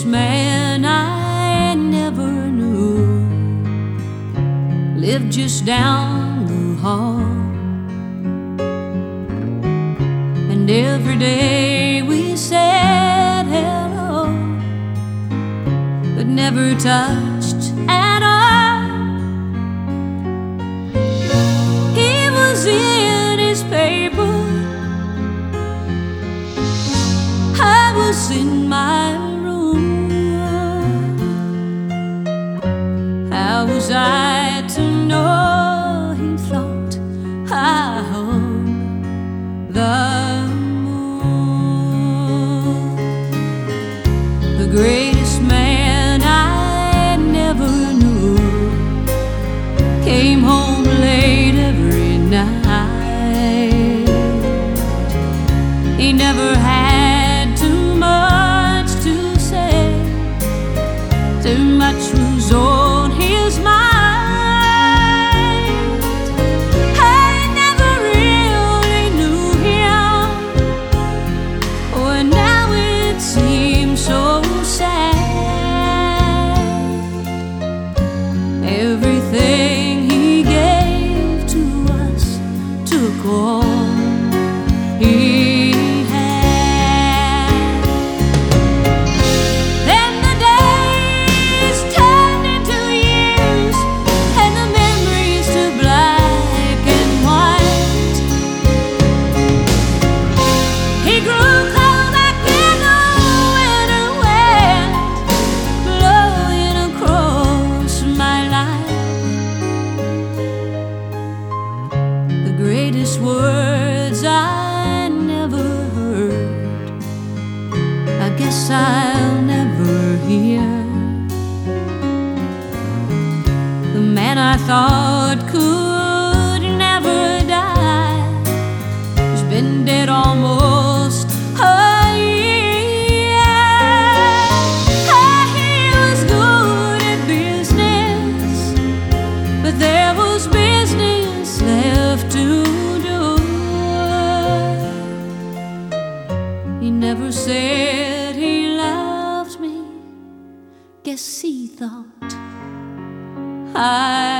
man I never knew lived just down the hall. And every day we said hello, but never touched at all. He was in his paper, I was in my room. How was I to know he thought I owned the moon? The greatest man I never knew came home late every night. He never had too much to say, too much was on his mind. I never really knew him, oh, and now it seems so sad. Everything he gave to us took all he had. Then the days turned into years, and the memories to black and white. He grew cold like in the winter wind, blowing across my life. The greatest words I never heard, I guess I'll never hear. The man I thought could never die has been dead almost a year. He was good at business, but there was business left to do. He never said he loved me, guess he thought I